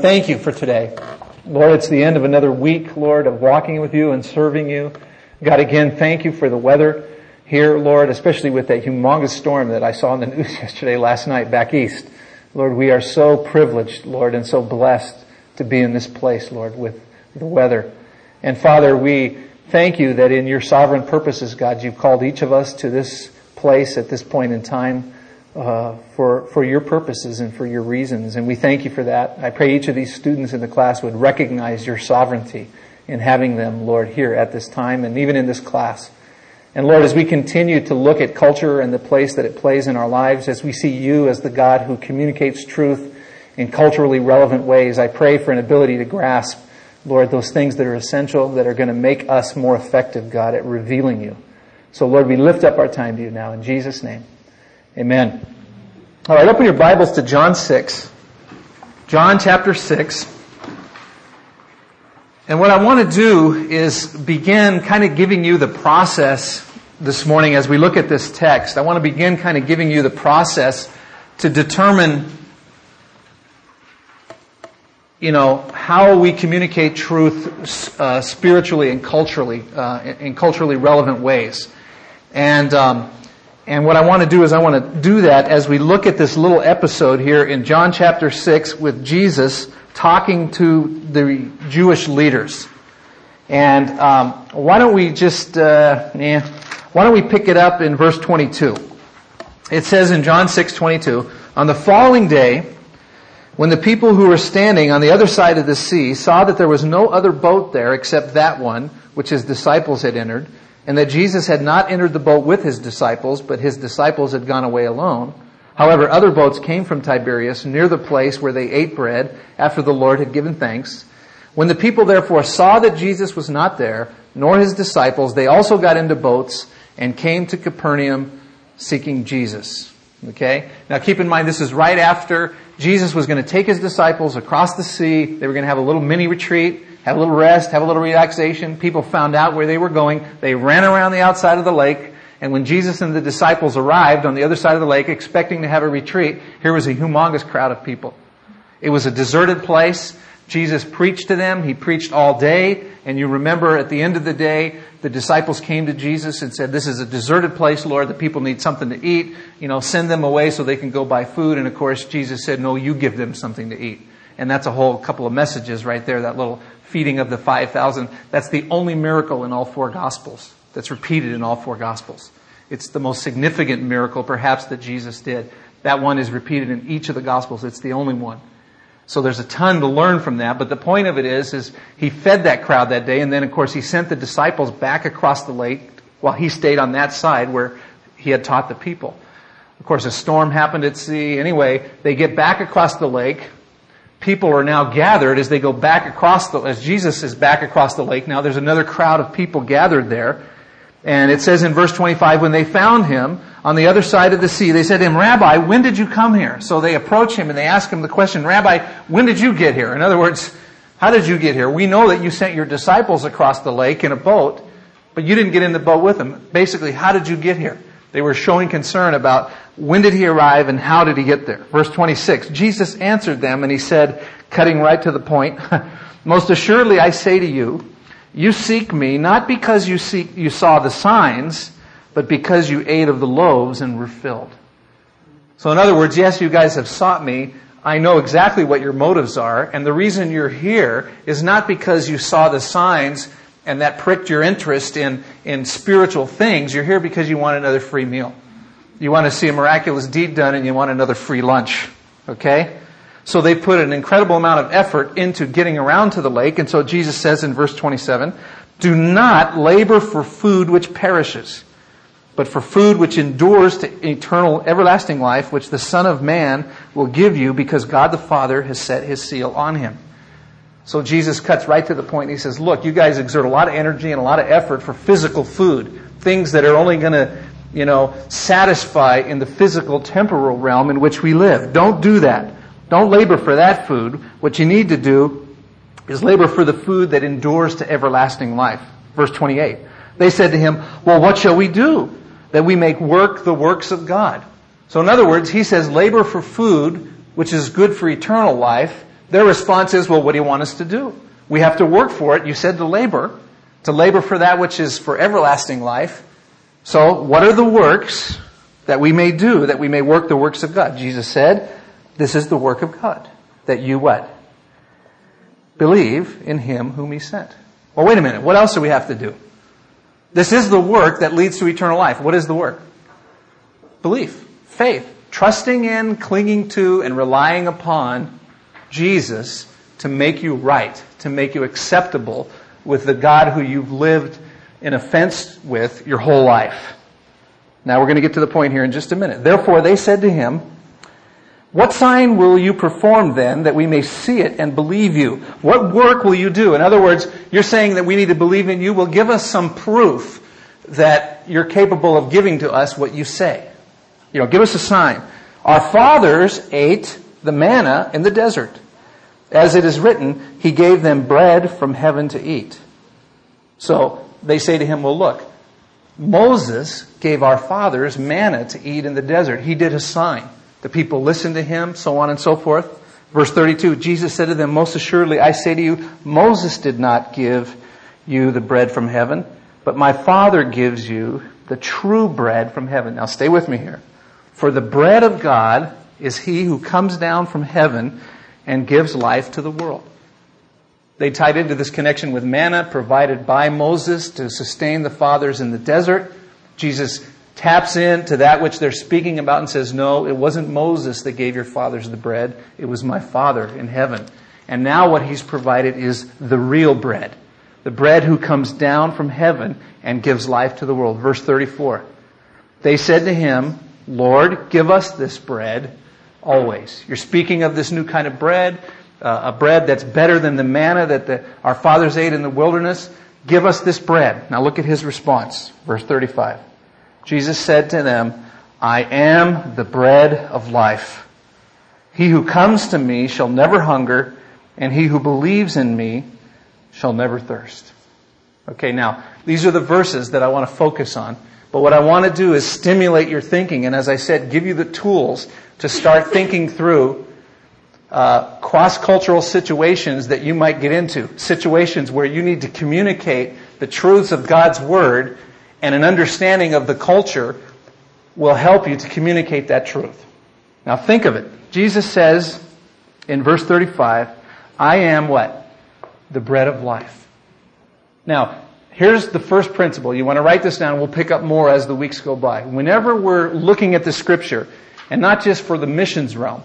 thank you for today. Lord, it's the end of another week, Lord, of walking with you and serving you. God, again, thank you for the weather here, Lord, especially with that humongous storm that I saw in the news yesterday, last night, back east. Lord, we are so privileged, Lord, and so blessed to be in this place, Lord, with the weather. And Father, we thank you that in your sovereign purposes, God, you've called each of us to this place at this point in time for your purposes and for your reasons. And we thank you for that. I pray each of these students in the class would recognize your sovereignty in having them, Lord, here at this time and even in this class. And Lord, as we continue to look at culture and the place that it plays in our lives, as we see you as the God who communicates truth in culturally relevant ways, I pray for an ability to grasp, Lord, those things that are essential, that are going to make us more effective, God, at revealing you. So Lord, we lift up our time to you now in Jesus' name. Amen. All right, open your Bibles to John 6. John chapter 6. And what I want to do is begin kind of giving you the process this morning as we look at this text. I want to begin kind of giving you the process to determine, how we communicate truth spiritually and culturally, in culturally relevant ways. And what I want to do is I want to do that as we look at this little episode here in John chapter 6 with Jesus talking to the Jewish leaders. And why don't we just, why don't we pick it up in verse 22? It says in John 6:22, on the following day, when the people who were standing on the other side of the sea saw that there was no other boat there except that one which his disciples had entered, and that Jesus had not entered the boat with his disciples, but his disciples had gone away alone. However, other boats came from Tiberias near the place where they ate bread after the Lord had given thanks. When the people therefore saw that Jesus was not there, nor his disciples, they also got into boats and came to Capernaum seeking Jesus. Okay? Now keep in mind, this is right after Jesus was going to take his disciples across the sea. They were going to have a little mini retreat, have a little rest, have a little relaxation. People found out where they were going. They ran around the outside of the lake. And when Jesus and the disciples arrived on the other side of the lake, expecting to have a retreat, here was a humongous crowd of people. It was a deserted place. Jesus preached to them. He preached all day. And you remember at the end of the day, the disciples came to Jesus and said, this is a deserted place, Lord. The people need something to eat. Send them away so they can go buy food. And of course, Jesus said, no, you give them something to eat. And that's a whole couple of messages right there, that little feeding of the 5,000. That's the only miracle in all four Gospels that's repeated in all four Gospels. It's the most significant miracle perhaps that Jesus did. That one is repeated in each of the Gospels. It's the only one. So there's a ton to learn from that. But the point of it is he fed that crowd that day. And then, of course, he sent the disciples back across the lake while he stayed on that side where he had taught the people. Of course, a storm happened at sea. Anyway, they get back across the lake. People are now gathered as they go back as Jesus is back across the lake. Now there's another crowd of people gathered there. And it says in verse 25, when they found him on the other side of the sea, they said to him, Rabbi, when did you come here? So they approach him and they ask him the question, Rabbi, when did you get here? In other words, how did you get here? We know that you sent your disciples across the lake in a boat, but you didn't get in the boat with them. Basically, how did you get here? They were showing concern about when did he arrive and how did he get there? Verse 26, Jesus answered them and he said, cutting right to the point, most assuredly I say to you, you seek me not because you saw the signs, but because you ate of the loaves and were filled. So in other words, yes, you guys have sought me. I know exactly what your motives are. And the reason you're here is not because you saw the signs and that pricked your interest in spiritual things. You're here because you want another free meal. You want to see a miraculous deed done and you want another free lunch. Okay? So they put an incredible amount of effort into getting around to the lake. And so Jesus says in verse 27, do not labor for food which perishes, but for food which endures to eternal, everlasting life, which the Son of Man will give you because God the Father has set his seal on him. So Jesus cuts right to the point. He says, look, you guys exert a lot of energy and a lot of effort for physical food, things that are only going to, satisfy in the physical temporal realm in which we live. Don't do that. Don't labor for that food. What you need to do is labor for the food that endures to everlasting life. Verse 28. They said to him, well, what shall we do that we make work the works of God? So in other words, he says labor for food, which is good for eternal life, Their response is, well, what do you want us to do? We have to work for it. You said to labor for that which is for everlasting life. So what are the works that we may do, that we may work the works of God? Jesus said, this is the work of God, that you what? Believe in Him whom He sent. Well, wait a minute. What else do we have to do? This is the work that leads to eternal life. What is the work? Belief, faith, trusting in, clinging to, and relying upon Jesus to make you right, to make you acceptable with the God who you've lived in offense with your whole life. Now we're going to get to the point here in just a minute. Therefore they said to Him, what sign will you perform then that we may see it and believe you? What work will you do? In other words, you're saying that we need to believe in you. Well, give us some proof that you're capable of giving to us what you say. Give us a sign. Our fathers ate the manna in the desert. As it is written, He gave them bread from heaven to eat. So they say to Him, well, look, Moses gave our fathers manna to eat in the desert. He did a sign. The people listened to him, so on and so forth. Verse 32, Jesus said to them, most assuredly, I say to you, Moses did not give you the bread from heaven, but my Father gives you the true bread from heaven. Now stay with me here. For the bread of God is He who comes down from heaven and gives life to the world. They tied into this connection with manna provided by Moses to sustain the fathers in the desert. Jesus taps into that which they're speaking about and says, no, it wasn't Moses that gave your fathers the bread. It was my Father in heaven. And now what He's provided is the real bread. The bread who comes down from heaven and gives life to the world. Verse 34. They said to Him, Lord, give us this bread always. You're speaking of this new kind of bread, a bread that's better than the manna that our fathers ate in the wilderness. Give us this bread. Now look at His response. Verse 35. Jesus said to them, I am the bread of life. He who comes to me shall never hunger, and he who believes in me shall never thirst. Okay, now, these are the verses that I want to focus on. But what I want to do is stimulate your thinking, and as I said, give you the tools to start thinking through cross-cultural situations that you might get into. Situations where you need to communicate the truths of God's Word, and an understanding of the culture will help you to communicate that truth. Now think of it. Jesus says in verse 35, I am what? The bread of life. Now, here's the first principle. You want to write this down. We'll pick up more as the weeks go by. Whenever we're looking at the Scripture, and not just for the missions realm,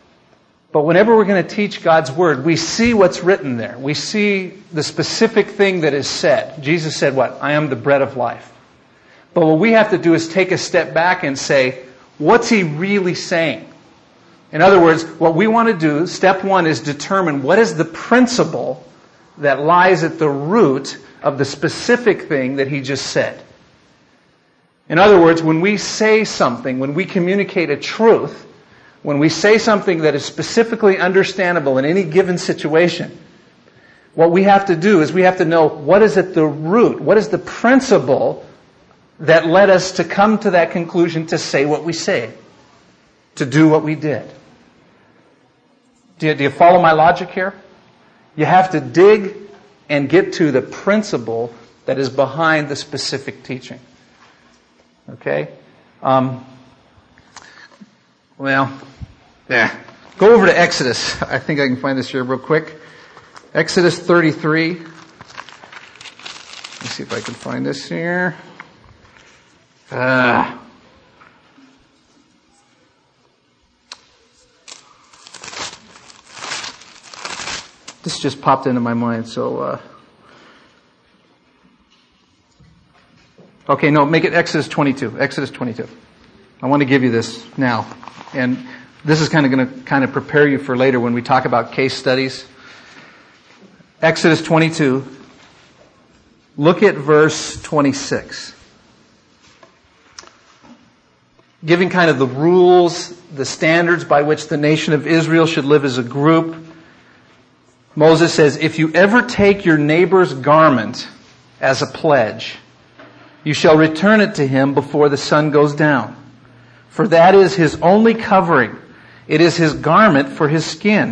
but whenever we're going to teach God's Word, we see what's written there. We see the specific thing that is said. Jesus said what? I am the bread of life. But what we have to do is take a step back and say, what's He really saying? In other words, what we want to do, step one, is determine what is the principle that lies at the root of the specific thing that He just said. In other words, when we say something, when we communicate a truth, when we say something that is specifically understandable in any given situation, what we have to do is we have to know what is at the root, what is the principle that led us to come to that conclusion to say what we say, to do what we did. Do you follow my logic here? You have to dig and get to the principle that is behind the specific teaching. Okay? Go over to Exodus. I think I can find this here real quick. Exodus 33. Let me see if I can find this here. This just popped into my mind, so okay, no, make it Exodus 22. Exodus 22. I want to give you this now. And this is going to prepare you for later when we talk about case studies. Exodus 22. Look at verse 26. Giving kind of the rules, the standards by which the nation of Israel should live as a group. Moses says, if you ever take your neighbor's garment as a pledge, you shall return it to him before the sun goes down. For that is his only covering. It is his garment for his skin.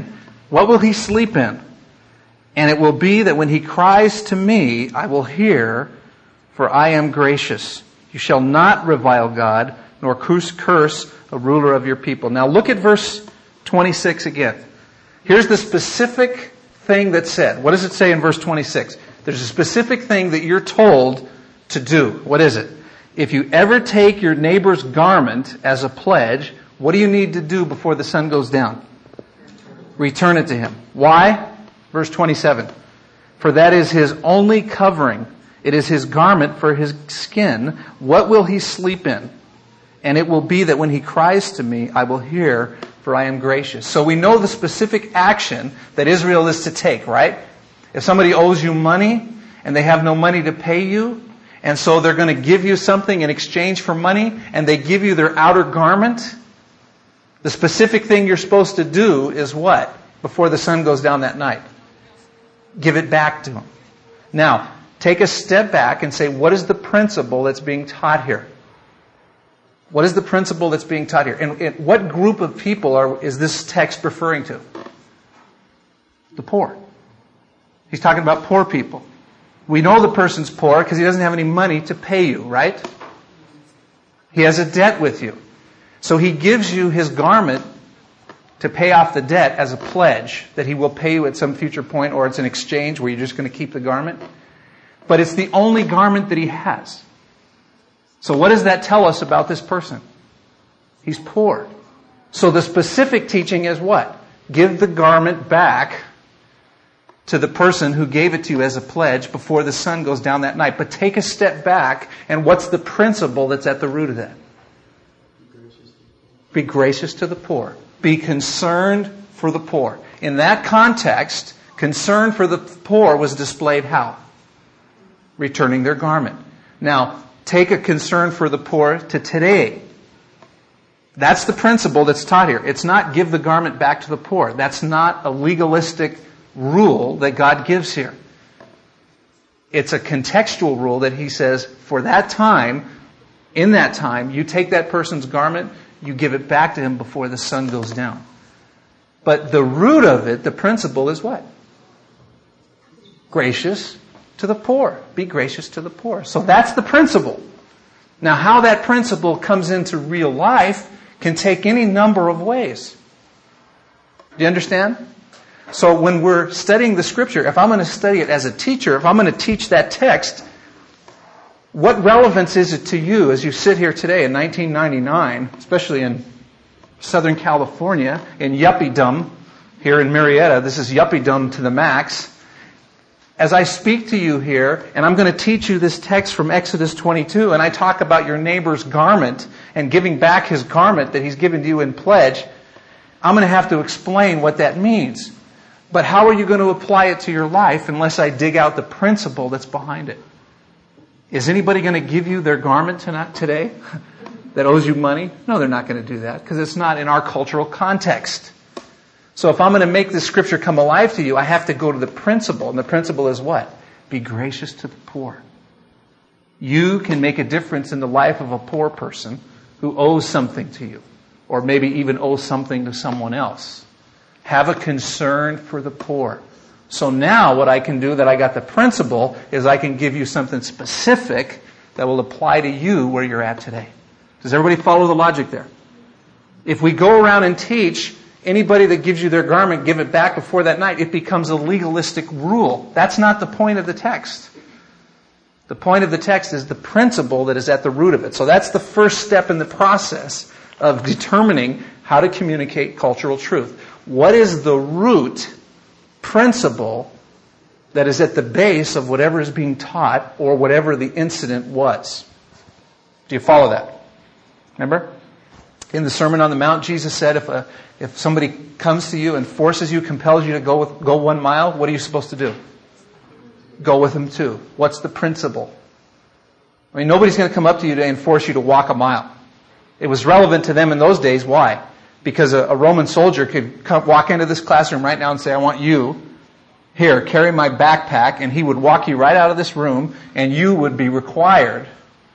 What will he sleep in? And it will be that when he cries to me, I will hear, for I am gracious. You shall not revile God, nor curse a ruler of your people. Now look at verse 26 again. Here's the specific thing that's said. What does it say in verse 26? There's a specific thing that you're told to do. What is it? If you ever take your neighbor's garment as a pledge, what do you need to do before the sun goes down? Return it to him. Why? Verse 27. For that is his only covering. It is his garment for his skin. What will he sleep in? And it will be that when he cries to me, I will hear, for I am gracious. So we know the specific action that Israel is to take, right? If somebody owes you money and they have no money to pay you, and so they're going to give you something in exchange for money, and they give you their outer garment, the specific thing you're supposed to do is what? Before the sun goes down that night. Give it back to them. Now, take a step back and say, what is the principle that's being taught here? What is the principle that's being taught here? And what group of people is this text referring to? The poor. He's talking about poor people. We know the person's poor because he doesn't have any money to pay you, right? He has a debt with you. So he gives you his garment to pay off the debt as a pledge that he will pay you at some future point, or it's an exchange where you're just going to keep the garment. But it's the only garment that he has. So what does that tell us about this person? He's poor. So the specific teaching is what? Give the garment back to the person who gave it to you as a pledge before the sun goes down that night. But take a step back, and what's the principle that's at the root of that? Be gracious to the poor. Be concerned for the poor. In that context, concern for the poor was displayed how? Returning their garment. Now, take a concern for the poor to today. That's the principle that's taught here. It's not give the garment back to the poor. That's not a legalistic rule that God gives here. It's a contextual rule that he says, for that time, in that time, you take that person's garment, you give it back to him before the sun goes down. But the root of it, the principle is what? Gracious to the poor. Be gracious to the poor. So that's the principle. Now, how that principle comes into real life can take any number of ways. Do you understand? So when we're studying the Scripture, if I'm going to study it as a teacher, if I'm going to teach that text, what relevance is it to you as you sit here today in 1999, especially in Southern California, in yuppiedom, here in Marietta? This is yuppiedom to the max. As I speak to you here, and I'm going to teach you this text from Exodus 22, and I talk about your neighbor's garment and giving back his garment that he's given to you in pledge, I'm going to have to explain what that means. But how are you going to apply it to your life unless I dig out the principle that's behind it? Is anybody going to give you their garment today that owes you money? No, they're not going to do that because it's not in our cultural context. So if I'm going to make this Scripture come alive to you, I have to go to the principle. And the principle is what? Be gracious to the poor. You can make a difference in the life of a poor person who owes something to you, or maybe even owes something to someone else. Have a concern for the poor. So now what I can do, that I got the principle, is I can give you something specific that will apply to you where you're at today. Does everybody follow the logic there? If we go around and teach, anybody that gives you their garment, give it back before that night, it becomes a legalistic rule. That's not the point of the text. The point of the text is the principle that is at the root of it. So that's the first step in the process of determining how to communicate cultural truth. What is the root principle that is at the base of whatever is being taught or whatever the incident was? Do you follow that? Remember? In the Sermon on the Mount, Jesus said, if somebody comes to you and forces you, compels you to go 1 mile, what are you supposed to do? Go with them too. What's the principle? I mean, nobody's going to come up to you today and force you to walk a mile. It was relevant to them in those days. Why? Because a Roman soldier could walk into this classroom right now and say, I want you, here, carry my backpack, and he would walk you right out of this room, and you would be required,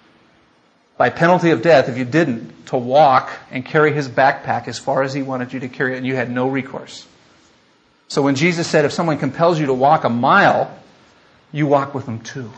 by penalty of death if you didn't, to walk and carry his backpack as far as he wanted you to carry it, and you had no recourse. So when Jesus said, if someone compels you to walk a mile, you walk with them too.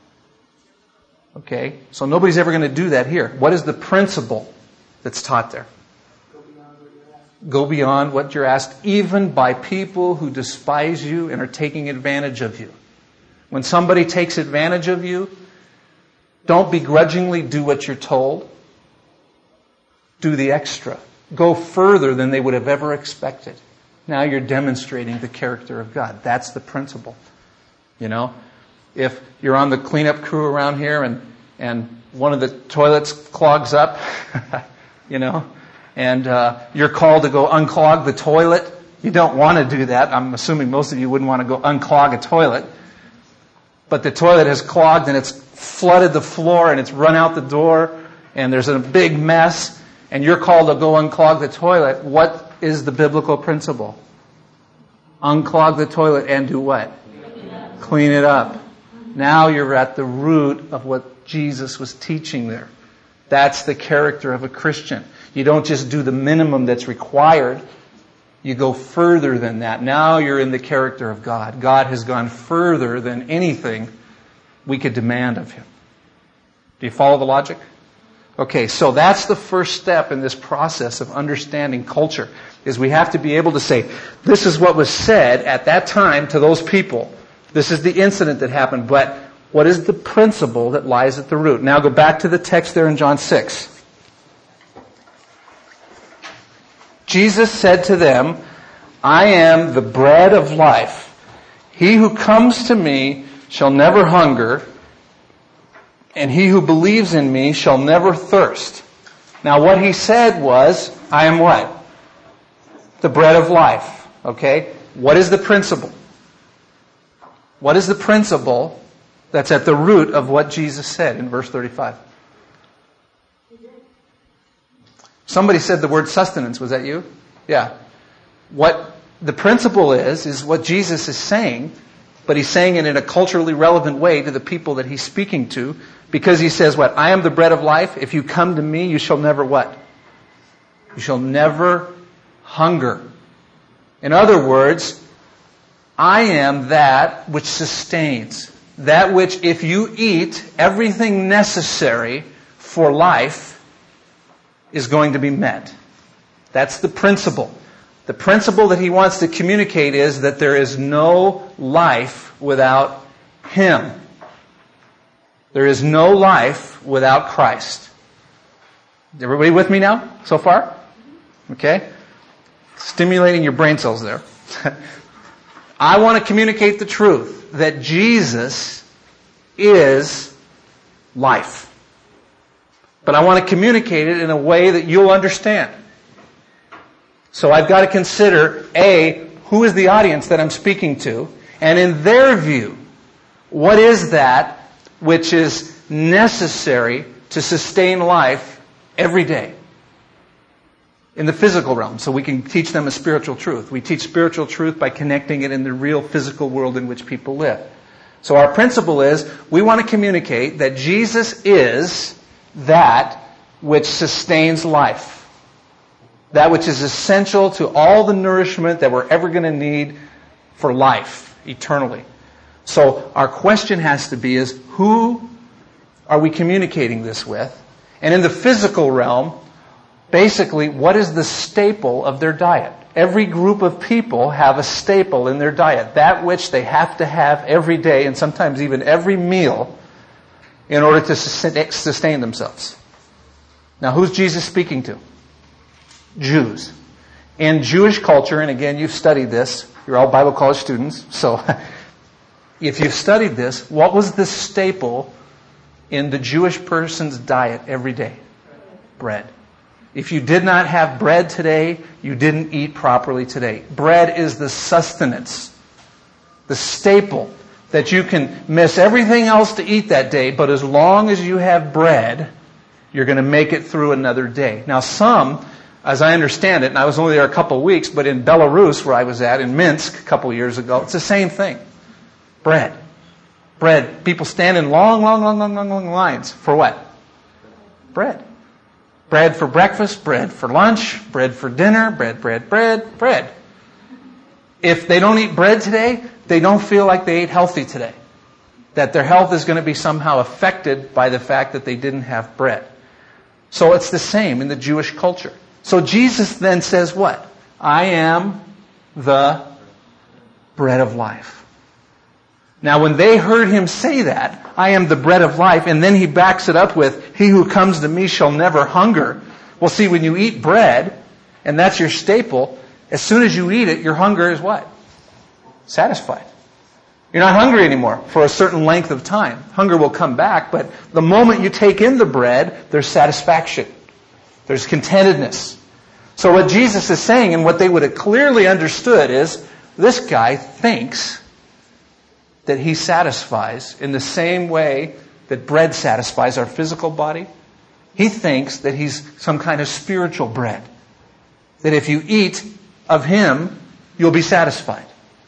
Okay? So nobody's ever going to do that here. What is the principle that's taught there? Go beyond what you're asked, even by people who despise you and are taking advantage of you. When somebody takes advantage of you, don't begrudgingly do what you're told. Do the extra. Go further than they would have ever expected. Now you're demonstrating the character of God. That's the principle. You know, if you're on the cleanup crew around here and one of the toilets clogs up, you know, and you're called to go unclog the toilet, you don't want to do that. I'm assuming most of you wouldn't want to go unclog a toilet. But the toilet has clogged and it's flooded the floor and it's run out the door and there's a big mess and you're called to go unclog the toilet. What is the biblical principle? Unclog the toilet and do what? Clean it up. Now you're at the root of what Jesus was teaching there. That's the character of a Christian. You don't just do the minimum that's required. You go further than that. Now you're in the character of God. God has gone further than anything we could demand of Him. Do you follow the logic? Okay, so that's the first step in this process of understanding culture, is we have to be able to say, this is what was said at that time to those people. This is the incident that happened, but what is the principle that lies at the root? Now go back to the text there in John 6. Jesus said to them, I am the bread of life. He who comes to me shall never hunger, and he who believes in me shall never thirst. Now what he said was, I am what? The bread of life. Okay? What is the principle? What is the principle that's at the root of what Jesus said in verse 35? Somebody said the word sustenance. Was that you? Yeah. What the principle is what Jesus is saying, but He's saying it in a culturally relevant way to the people that He's speaking to, because He says what? I am the bread of life. If you come to me, you shall never what? You shall never hunger. In other words, I am that which sustains. That which, if you eat, everything necessary for life is going to be met. That's the principle. The principle that he wants to communicate is that there is no life without Him. There is no life without Christ. Is everybody with me now so far? Okay? Stimulating your brain cells there. I want to communicate the truth that Jesus is life. But I want to communicate it in a way that you'll understand. So I've got to consider, A, who is the audience that I'm speaking to? And in their view, what is that which is necessary to sustain life every day? In the physical realm, so we can teach them a spiritual truth. We teach spiritual truth by connecting it in the real physical world in which people live. So our principle is, we want to communicate that Jesus is that which sustains life. That which is essential to all the nourishment that we're ever going to need for life eternally. So our question has to be is, who are we communicating this with? And in the physical realm, basically, what is the staple of their diet? Every group of people have a staple in their diet. That which they have to have every day, and sometimes even every meal, in order to sustain themselves. Now, who's Jesus speaking to? Jews. In Jewish culture, and again, you've studied this. You're all Bible college students. So, if you've studied this, what was the staple in the Jewish person's diet every day? Bread. If you did not have bread today, you didn't eat properly today. Bread is the sustenance, the staple that you can miss everything else to eat that day, but as long as you have bread, you're going to make it through another day. Now some, as I understand it, and I was only there a couple of weeks, but in Belarus, where I was at, in Minsk a couple of years ago, it's the same thing. Bread. Bread. People stand in long lines. For what? Bread. Bread for breakfast, bread for lunch, bread for dinner, bread. If they don't eat bread today, they don't feel like they ate healthy today. That their health is going to be somehow affected by the fact that they didn't have bread. So it's the same in the Jewish culture. So Jesus then says what? I am the bread of life. Now when they heard him say that, I am the bread of life, and then he backs it up with, he who comes to me shall never hunger. Well, see, when you eat bread, and that's your staple, as soon as you eat it, your hunger is what? Satisfied. You're not hungry anymore for a certain length of time. Hunger will come back, but the moment you take in the bread, there's satisfaction. There's contentedness. So what Jesus is saying, and what they would have clearly understood, is this guy thinks that he satisfies in the same way that bread satisfies our physical body. He thinks that he's some kind of spiritual bread. That if you eat of him, you'll be satisfied.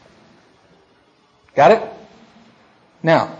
Got it? Now,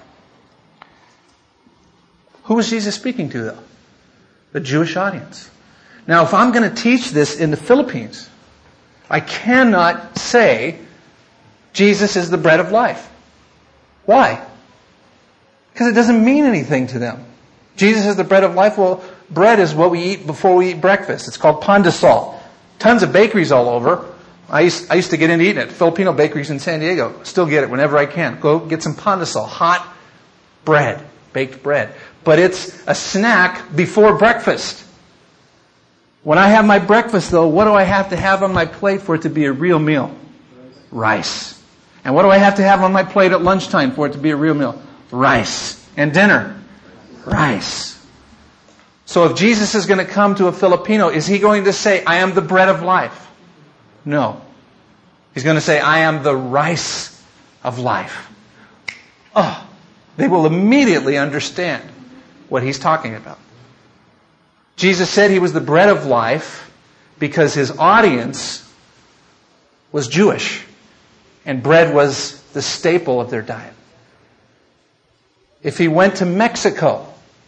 who was Jesus speaking to, though? The Jewish audience. Now, if I'm going to teach this in the Philippines, I cannot say Jesus is the bread of life. Why? Because it doesn't mean anything to them. Jesus is the bread of life. Well, bread is what we eat before we eat breakfast. It's called pandesal. Tons of bakeries all over. I used to get into eating it. Filipino bakeries in San Diego. Still get it whenever I can. Go get some pandesal. Hot bread. Baked bread. But it's a snack before breakfast. When I have my breakfast, though, what do I have to have on my plate for it to be a real meal? Rice. And what do I have to have on my plate at lunchtime for it to be a real meal? Rice. And dinner? Rice. So if Jesus is going to come to a Filipino, is he going to say, I am the bread of life? No. He's going to say, I am the rice of life. Oh, they will immediately understand what he's talking about. Jesus said he was the bread of life because his audience was Jewish, and bread was the staple of their diet. If he went to Mexico,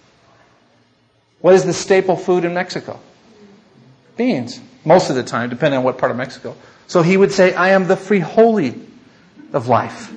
what is the staple food in Mexico? Beans. Most of the time, depending on what part of Mexico. So he would say, I am the frijoli of life.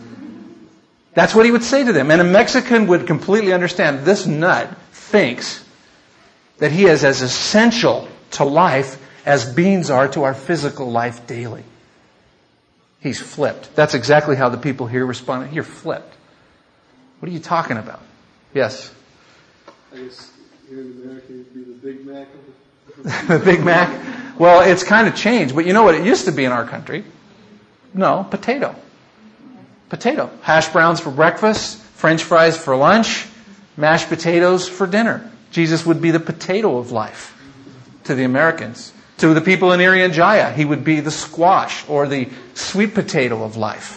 That's what he would say to them. And a Mexican would completely understand. This nut thinks that he is as essential to life as beans are to our physical life daily. He's flipped. That's exactly how the people here responded. You're flipped. What are you talking about? Yes? I guess here in America it would be the Big Mac. The Big Mac? Well, it's kind of changed. But you know what it used to be in our country? No, potato. Potato. Hash browns for breakfast, French fries for lunch, mashed potatoes for dinner. Jesus would be the potato of life to the Americans. To the people in Irian Jaya, he would be the squash or the sweet potato of life.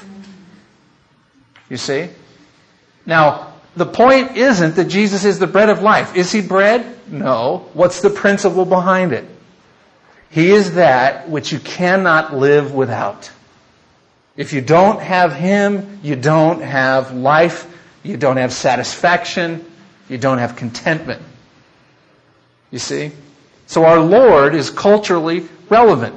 You see? Now, the point isn't that Jesus is the bread of life. Is he bread? No. What's the principle behind it? He is that which you cannot live without. If you don't have him, you don't have life, you don't have satisfaction, you don't have contentment. You see? So our Lord is culturally relevant.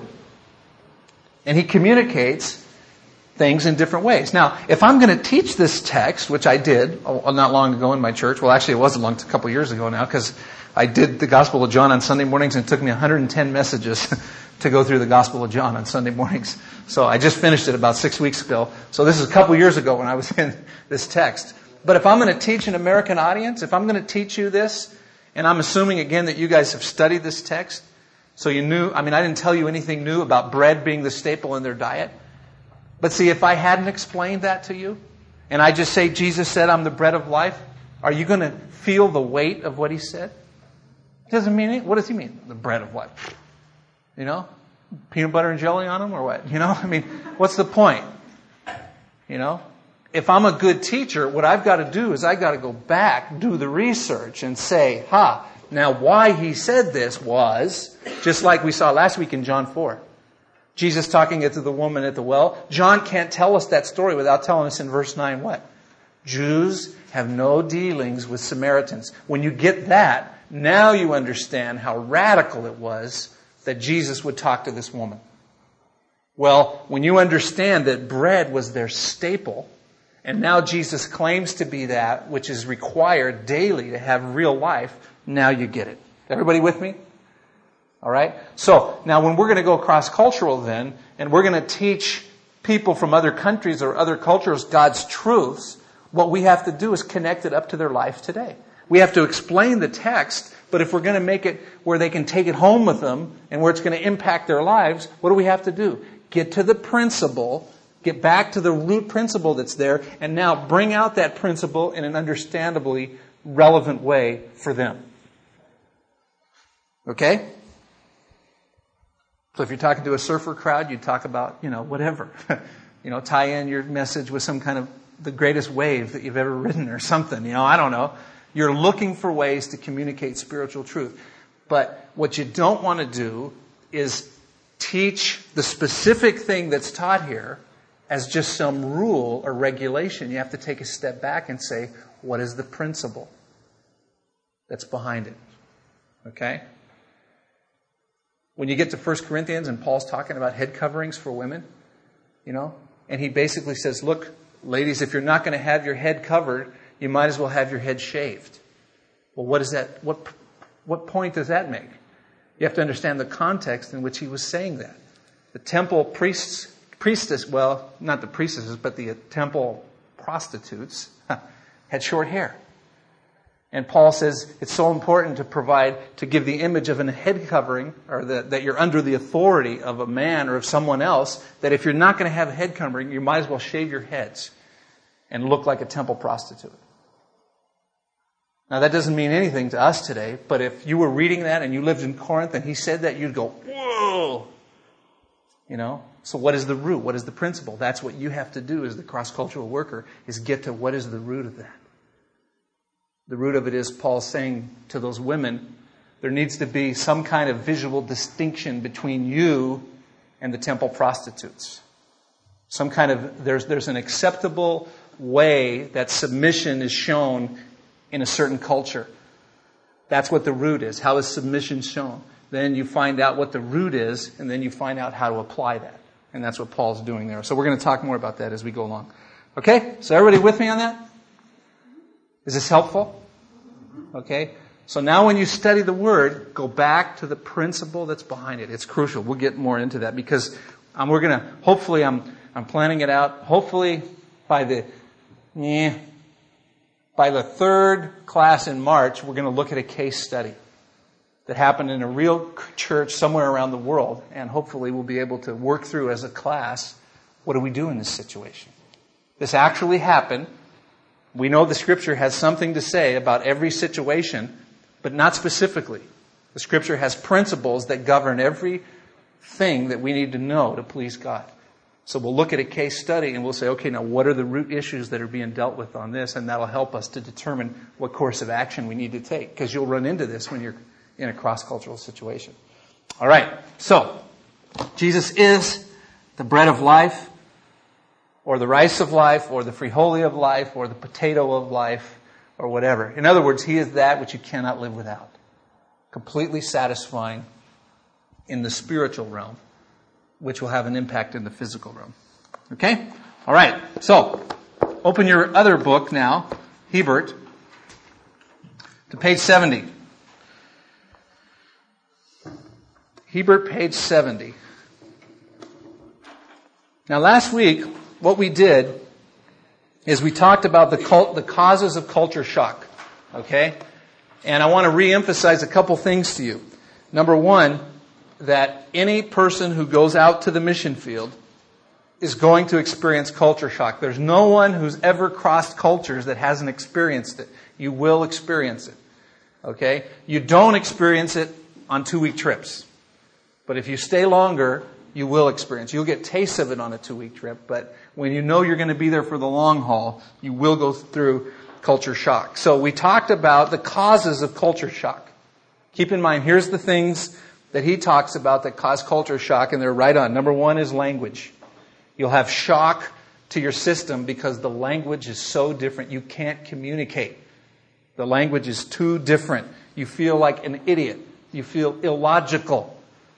And he communicates things in different ways. Now, if I'm going to teach this text, which I did not long ago in my church, well, actually it wasn't long, it's a couple years ago now, because I did the Gospel of John on Sunday mornings, and it took me 110 messages to go through the Gospel of John on Sunday mornings. So I just finished it about 6 weeks ago. So this is a couple years ago when I was in this text. But if I'm going to teach an American audience, if I'm going to teach you this, and I'm assuming again that you guys have studied this text, so you knew, I didn't tell you anything new about bread being the staple in their diet. But see, if I hadn't explained that to you, and I just say, Jesus said, I'm the bread of life, are you going to feel the weight of what he said? It doesn't mean it. What does he mean? The bread of life. You know? Peanut butter and jelly on them or what? You know? What's the point? You know? If I'm a good teacher, what I've got to do is I've got to go back, do the research, and say, now why he said this was, just like we saw last week in John 4. Jesus talking to the woman at the well. John can't tell us that story without telling us in verse 9 what? Jews have no dealings with Samaritans. When you get that, now you understand how radical it was that Jesus would talk to this woman. Well, when you understand that bread was their staple, and now Jesus claims to be that which is required daily to have real life, now you get it. Everybody with me? All right? So, now when we're going to go cross-cultural then, and we're going to teach people from other countries or other cultures God's truths, what we have to do is connect it up to their life today. We have to explain the text, but if we're going to make it where they can take it home with them and where it's going to impact their lives, what do we have to do? Get to the principle, get back to the root principle that's there, and now bring out that principle in an understandably relevant way for them. Okay? So if you're talking to a surfer crowd, you talk about, whatever. Tie in your message with some kind of the greatest wave that you've ever ridden or something. I don't know. You're looking for ways to communicate spiritual truth. But what you don't want to do is teach the specific thing that's taught here as just some rule or regulation. You have to take a step back and say, what is the principle that's behind it? Okay? When you get to 1 Corinthians and Paul's talking about head coverings for women, and he basically says, look, ladies, if you're not going to have your head covered, you might as well have your head shaved. Well, what is that? What point does that make? You have to understand the context in which he was saying that. The temple priestess, well, not the priestesses, but the temple prostitutes had short hair. And Paul says it's so important to give the image of a head covering, or that you're under the authority of a man or of someone else, that if you're not going to have a head covering, you might as well shave your heads and look like a temple prostitute. Now, that doesn't mean anything to us today, but if you were reading that and you lived in Corinth and he said that, you'd go, whoa! So what is the root? What is the principle? That's what you have to do as the cross-cultural worker, is get to what is the root of that. The root of it is Paul saying to those women, there needs to be some kind of visual distinction between you and the temple prostitutes. Some kind of, there's an acceptable way that submission is shown in a certain culture. That's what the root is. How is submission shown? Then you find out what the root is, and then you find out how to apply that. And that's what Paul's doing there. So we're going to talk more about that as we go along. Okay? So everybody with me on that? Is this helpful? Okay? So now when you study the Word, go back to the principle that's behind it. It's crucial. We'll get more into that because we're going to, hopefully I'm planning it out. Hopefully by the third class in March, we're going to look at a case study that happened in a real church somewhere around the world. And hopefully we'll be able to work through as a class, what do we do in this situation? This actually happened. We know the Scripture has something to say about every situation, but not specifically. The Scripture has principles that govern everything that we need to know to please God. So we'll look at a case study and we'll say, okay, now what are the root issues that are being dealt with on this? And that'll help us to determine what course of action we need to take. Because you'll run into this when you're in a cross-cultural situation. All right, so Jesus is the bread of life, or the rice of life, or the frijoli of life, or the potato of life, or whatever. In other words, He is that which you cannot live without. Completely satisfying in the spiritual realm, which will have an impact in the physical realm. Okay? All right. So, open your other book now, Hebert, to page 70. Hebert, page 70. Now, last week, what we did is we talked about the causes of culture shock. Okay? And I want to re-emphasize a couple things to you. Number one, that any person who goes out to the mission field is going to experience culture shock. There's no one who's ever crossed cultures that hasn't experienced it. You will experience it. Okay? You don't experience it on 2-week trips. But if you stay longer, you will experience. You'll get tastes of it on a 2-week trip, but when you know you're going to be there for the long haul, you will go through culture shock. So we talked about the causes of culture shock. Keep in mind, here's the things that he talks about that cause culture shock, and they're right on. Number one is language. You'll have shock to your system because the language is so different. You can't communicate. The language is too different. You feel like an idiot. You feel illogical.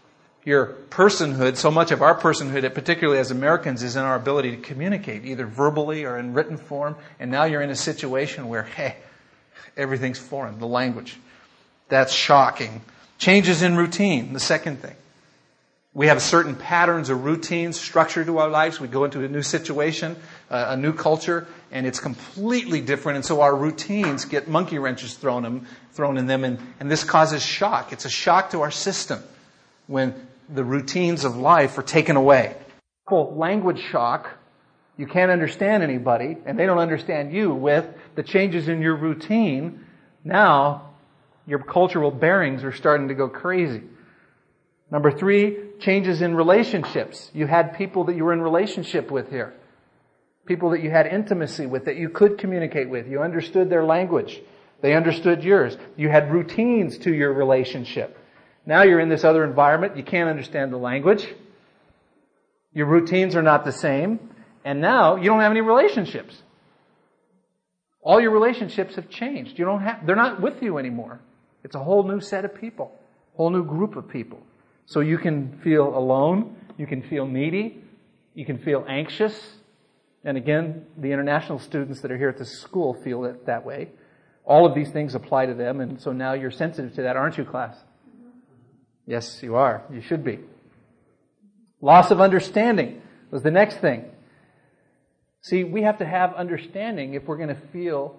your personhood, so much of our personhood, particularly as Americans, is in our ability to communicate, either verbally or in written form. And now you're in a situation where, hey, everything's foreign, the language. That's shocking. Changes in routine, the second thing. We have certain patterns or routines, structure to our lives. We go into a new situation, a new culture, and it's completely different. And so our routines get monkey wrenches thrown in them, and this causes shock. It's a shock to our system when the routines of life are taken away. Language shock. You can't understand anybody, and they don't understand you with the changes in your routine. Now, your cultural bearings are starting to go crazy. Number 3, changes in relationships. You had people that you were in relationship with here. People that you had intimacy with, that you could communicate with. You understood their language. They understood yours. You had routines to your relationship. Now you're in this other environment. You can't understand the language. Your routines are not the same. And now you don't have any relationships. All your relationships have changed. They're not with you anymore. It's a whole new set of people. A whole new group of people. So you can feel alone. You can feel needy. You can feel anxious. And again, the international students that are here at the school feel it that way. All of these things apply to them. And so now you're sensitive to that, aren't you, class? Yes, you are. You should be. Loss of understanding was the next thing. See, we have to have understanding if we're going to feel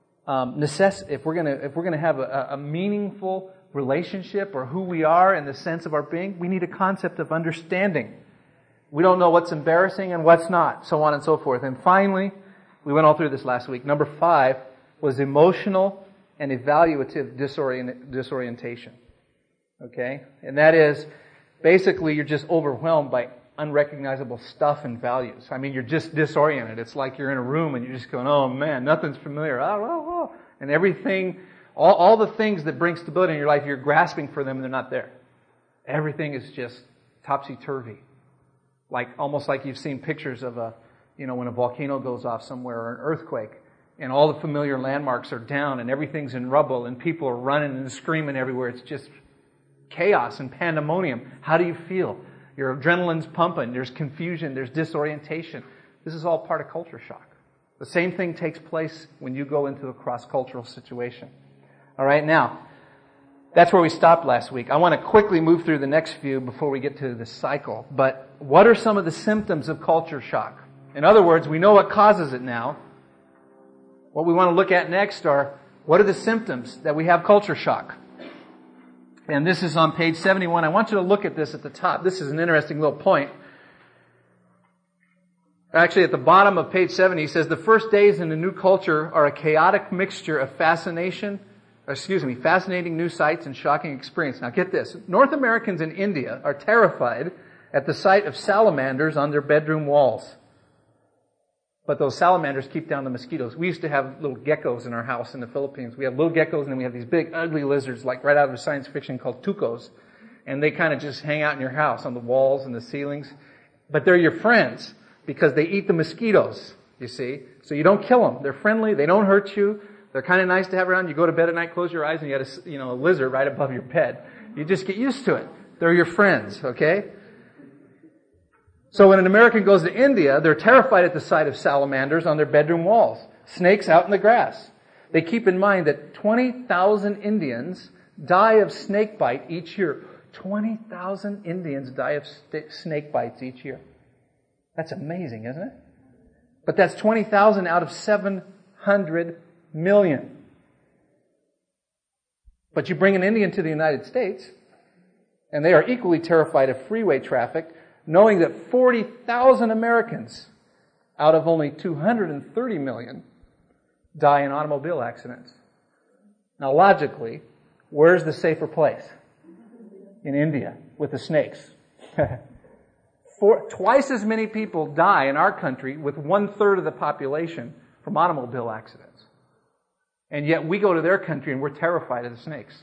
if we're going to have a meaningful relationship or who we are in the sense of our being. We need a concept of understanding. We don't know what's embarrassing and what's not, so on and so forth. And finally, we went all through this last week. Number 5 was emotional and evaluative disorientation. Okay? And that is, basically, you're just overwhelmed by unrecognizable stuff and values. I mean, you're just disoriented. It's like you're in a room and you're just going, oh man, nothing's familiar. Oh. And everything, all the things that bring stability in your life, you're grasping for them and they're not there. Everything is just topsy-turvy. Almost like you've seen pictures of when a volcano goes off somewhere or an earthquake and all the familiar landmarks are down and everything's in rubble and people are running and screaming everywhere. It's just chaos and pandemonium. How do you feel? Your adrenaline's pumping. There's confusion. There's disorientation. This is all part of culture shock. The same thing takes place when you go into a cross-cultural situation. All right, now, that's where we stopped last week. I want to quickly move through the next few before we get to the cycle. But what are some of the symptoms of culture shock? In other words, we know what causes it now. What we want to look at next are, what are the symptoms that we have culture shock? And this is on page 71. I want you to look at this at the top. This is an interesting little point. Actually, at the bottom of page 70, he says, the first days in a new culture are a chaotic mixture of fascinating new sights and shocking experience. Now get this. North Americans in India are terrified at the sight of salamanders on their bedroom walls. But those salamanders keep down the mosquitoes. We used to have little geckos in our house in the Philippines. We have little geckos and then we have these big ugly lizards like right out of science fiction called tucos. And they kind of just hang out in your house on the walls and the ceilings. But they're your friends because they eat the mosquitoes, you see. So you don't kill them. They're friendly. They don't hurt you. They're kind of nice to have around. You go to bed at night, close your eyes, and you got a lizard right above your bed. You just get used to it. They're your friends, okay? So when an American goes to India, they're terrified at the sight of salamanders on their bedroom walls, snakes out in the grass. They keep in mind that 20,000 Indians die of snake bite each year. 20,000 Indians die of snake bites each year. That's amazing, isn't it? But that's 20,000 out of 700 million. But you bring an Indian to the United States, and they are equally terrified of freeway traffic, knowing that 40,000 Americans out of only 230 million die in automobile accidents. Now logically, where's the safer place? In India, with the snakes. Twice as many people die in our country with 1/3 of the population from automobile accidents. And yet we go to their country and we're terrified of the snakes.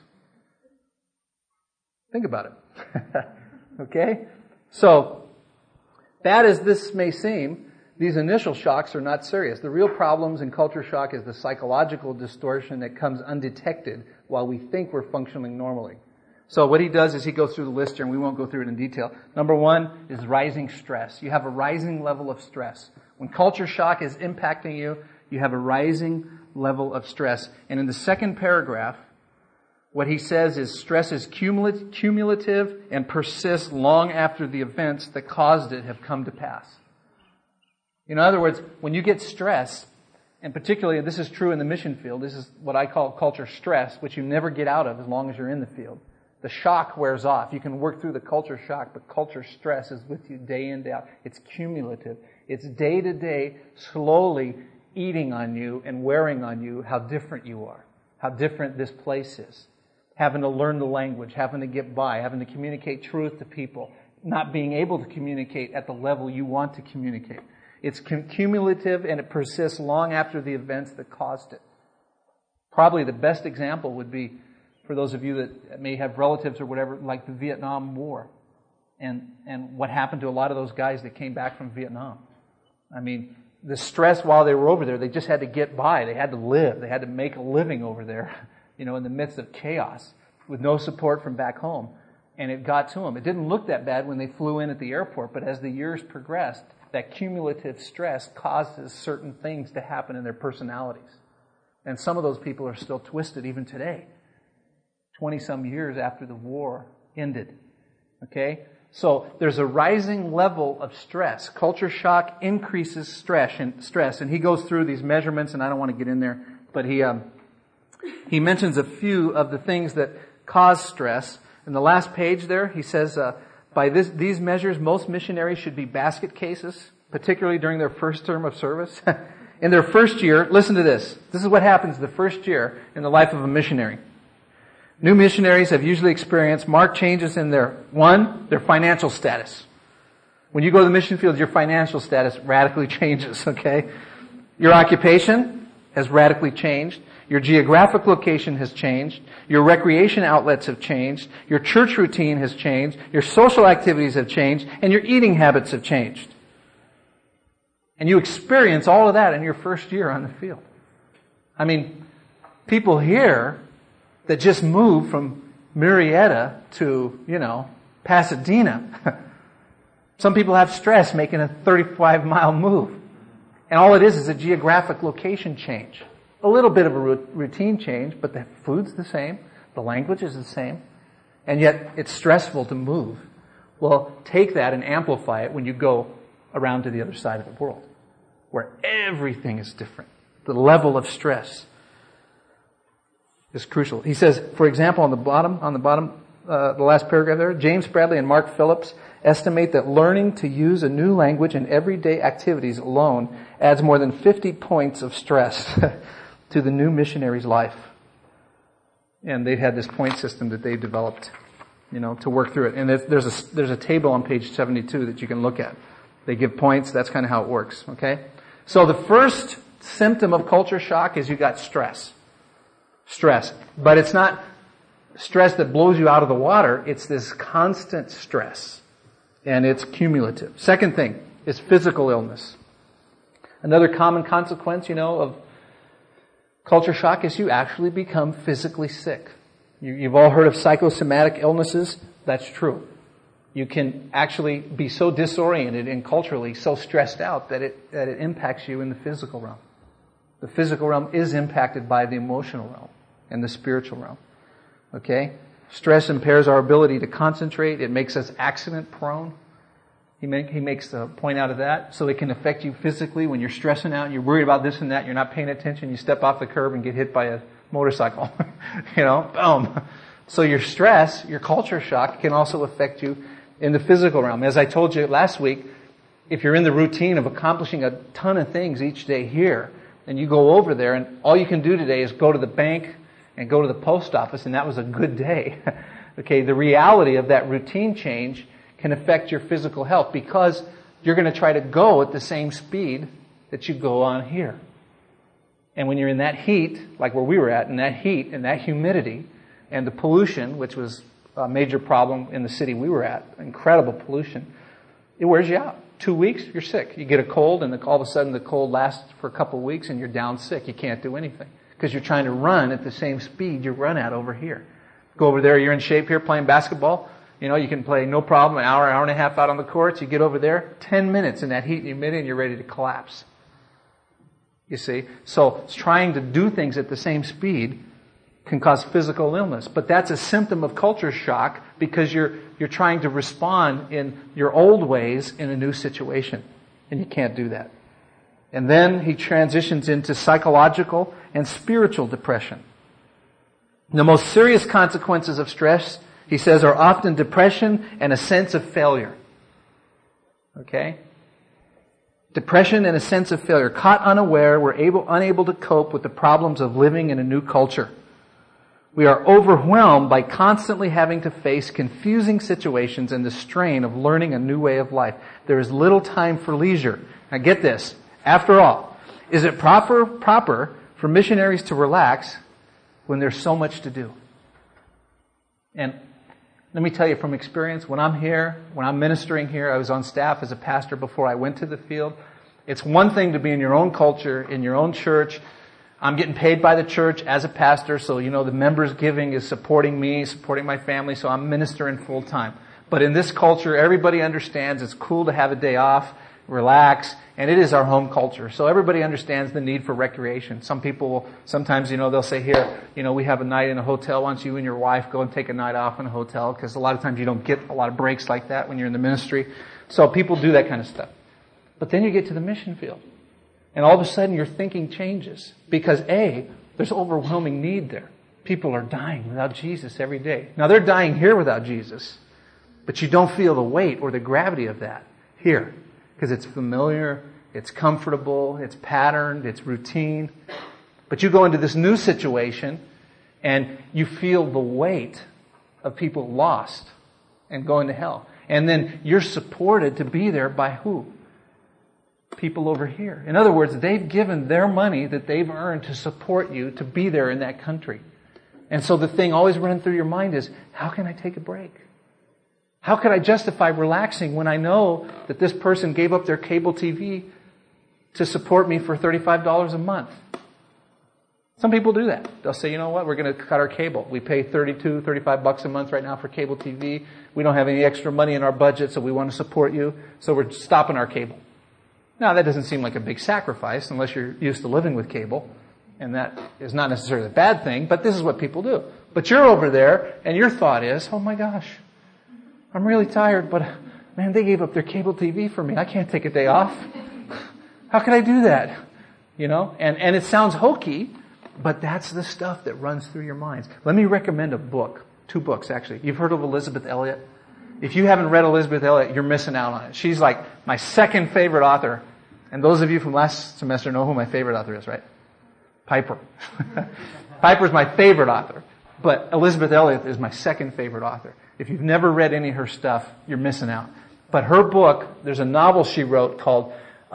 Think about it. Okay? So, bad as this may seem, these initial shocks are not serious. The real problems in culture shock is the psychological distortion that comes undetected while we think we're functioning normally. So what he does is he goes through the list here, and we won't go through it in detail. Number one is rising stress. You have a rising level of stress. When culture shock is impacting you, you have a rising level of stress. And in the second paragraph, what he says is stress is cumulative and persists long after the events that caused it have come to pass. In other words, when you get stressed, and particularly this is true in the mission field, this is what I call culture stress, which you never get out of as long as you're in the field. The shock wears off. You can work through the culture shock, but culture stress is with you day in, day out. It's cumulative. It's day to day, slowly eating on you and wearing on you how different you are, how different this place is. Having to learn the language, having to get by, having to communicate truth to people, not being able to communicate at the level you want to communicate. It's cumulative and it persists long after the events that caused it. Probably the best example would be for those of you that may have relatives or whatever, like the Vietnam War and what happened to a lot of those guys that came back from Vietnam. I mean, the stress while they were over there, they just had to get by. They had to live. They had to make a living over there, in the midst of chaos with no support from back home. And it got to them. It didn't look that bad when they flew in at the airport, but as the years progressed, that cumulative stress causes certain things to happen in their personalities. And some of those people are still twisted even today, 20-some years after the war ended. Okay? So there's a rising level of stress. Culture shock increases stress. And he goes through these measurements, and I don't want to get in there, but he mentions a few of the things that cause stress. In the last page there, he says, by these measures, most missionaries should be basket cases, particularly during their first term of service. In their first year, listen to this. This is what happens the first year in the life of a missionary. New missionaries have usually experienced marked changes in their financial status. When you go to the mission field, your financial status radically changes, okay? Your occupation has radically changed. Your geographic location has changed. Your recreation outlets have changed. Your church routine has changed. Your social activities have changed. And your eating habits have changed. And you experience all of that in your first year on the field. I mean, people here that just moved from Marietta to, Pasadena. Some people have stress making a 35-mile move. And all it is a geographic location change. A little bit of a routine change, but the food's the same, the language is the same, and yet it's stressful to move. Well, take that and amplify it when you go around to the other side of the world, where everything is different. The level of stress is crucial. He says, for example, on the bottom, the last paragraph there, James Bradley and Mark Phillips estimate that learning to use a new language in everyday activities alone adds more than 50 points of stress to the new missionary's life. And they had this point system that they developed, to work through it. And there's a table on page 72 that you can look at. They give points. That's kind of how it works. Okay. So the first symptom of culture shock is you got stress. Stress. But it's not stress that blows you out of the water. It's this constant stress. And it's cumulative. Second thing is physical illness. Another common consequence, of culture shock is you actually become physically sick. You've all heard of psychosomatic illnesses. That's true. You can actually be so disoriented and culturally so stressed out that it impacts you in the physical realm. The physical realm is impacted by the emotional realm and the spiritual realm. Okay? Stress impairs our ability to concentrate. It makes us accident prone. He makes a point out of that. So it can affect you physically when you're stressing out and you're worried about this and that. You're not paying attention. You step off the curb and get hit by a motorcycle. Boom. So your stress, your culture shock can also affect you in the physical realm. As I told you last week, if you're in the routine of accomplishing a ton of things each day here, and you go over there and all you can do today is go to the bank and go to the post office, and that was a good day. Okay, the reality of that routine change can affect your physical health because you're going to try to go at the same speed that you go on here. And when you're in that heat, like where we were at, in that heat and that humidity and the pollution, which was a major problem in the city we were at, incredible pollution, it wears you out. 2 weeks, you're sick. You get a cold, and all of a sudden the cold lasts for a couple of weeks, and you're down sick. You can't do anything because you're trying to run at the same speed you run at over here. Go over there, you're in shape here playing basketball. You know, you can play no problem, an hour, hour and a half out on the courts. You get over there, 10 minutes in that heat and humidity, and you're ready to collapse. You see? So trying to do things at the same speed can cause physical illness. But that's a symptom of culture shock because you're trying to respond in your old ways in a new situation. And you can't do that. And then he transitions into psychological and spiritual depression. The most serious consequences of stress, he says, are often depression and a sense of failure. Okay? Depression and a sense of failure. Caught unaware, we're unable to cope with the problems of living in a new culture. We are overwhelmed by constantly having to face confusing situations and the strain of learning a new way of life. There is little time for leisure. Now get this. After all, is it proper for missionaries to relax when there's so much to do? And let me tell you from experience, when I'm here, when I'm ministering here, I was on staff as a pastor before I went to the field. It's one thing to be in your own culture, in your own church. I'm getting paid by the church as a pastor, so you know the members' giving is supporting me, supporting my family, so I'm ministering full time. But in this culture, everybody understands it's cool to have a day off, relax, and it is our home culture. So everybody understands the need for recreation. Some people, sometimes, they'll say here, we have a night in a hotel. Why don't you and your wife go and take a night off in a hotel? Because a lot of times you don't get a lot of breaks like that when you're in the ministry. So people do that kind of stuff. But then you get to the mission field. And all of a sudden your thinking changes. Because there's overwhelming need there. People are dying without Jesus every day. Now they're dying here without Jesus. But you don't feel the weight or the gravity of that here. Because it's familiar, it's comfortable, it's patterned, it's routine. But you go into this new situation and you feel the weight of people lost and going to hell. And then you're supported to be there by who? People over here. In other words, they've given their money that they've earned to support you to be there in that country. And so the thing always running through your mind is, how can I take a break? How could I justify relaxing when I know that this person gave up their cable TV to support me for $35 a month? Some people do that. They'll say, you know what, we're going to cut our cable. We pay $35 a month right now for cable TV. We don't have any extra money in our budget, so we want to support you, so we're stopping our cable. Now, that doesn't seem like a big sacrifice unless you're used to living with cable, and that is not necessarily a bad thing, but this is what people do. But you're over there, and your thought is, oh my gosh, I'm really tired, but man, they gave up their cable TV for me. I can't take a day off. How could I do that? And it sounds hokey, but that's the stuff that runs through your minds. Let me recommend a book. 2 books, actually. You've heard of Elisabeth Elliot? If you haven't read Elisabeth Elliot, you're missing out on it. She's like my second favorite author. And those of you from last semester know who my favorite author is, right? Piper. Piper's my favorite author. But Elisabeth Elliot is my second favorite author. If you've never read any of her stuff, you're missing out. But her book, there's a novel she wrote called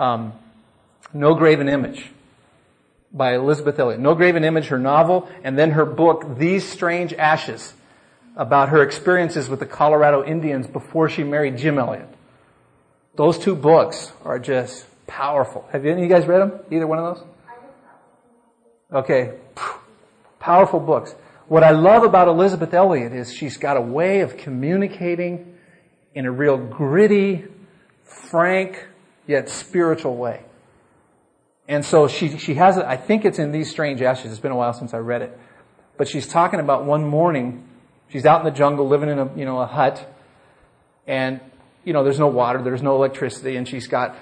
No Graven Image by Elisabeth Elliot. No Graven Image, her novel, and then her book, These Strange Ashes, about her experiences with the Colorado Indians before she married Jim Elliot. Those 2 books are just powerful. Have any of you guys read them? Either one of those? Okay. Powerful books. What I love about Elisabeth Elliot is she's got a way of communicating in a real gritty, frank, yet spiritual way. And so she has it, I think it's in These Strange Ashes. It's been a while since I read it. But she's talking about one morning, she's out in the jungle living in a hut, and there's no water, there's no electricity, and she's got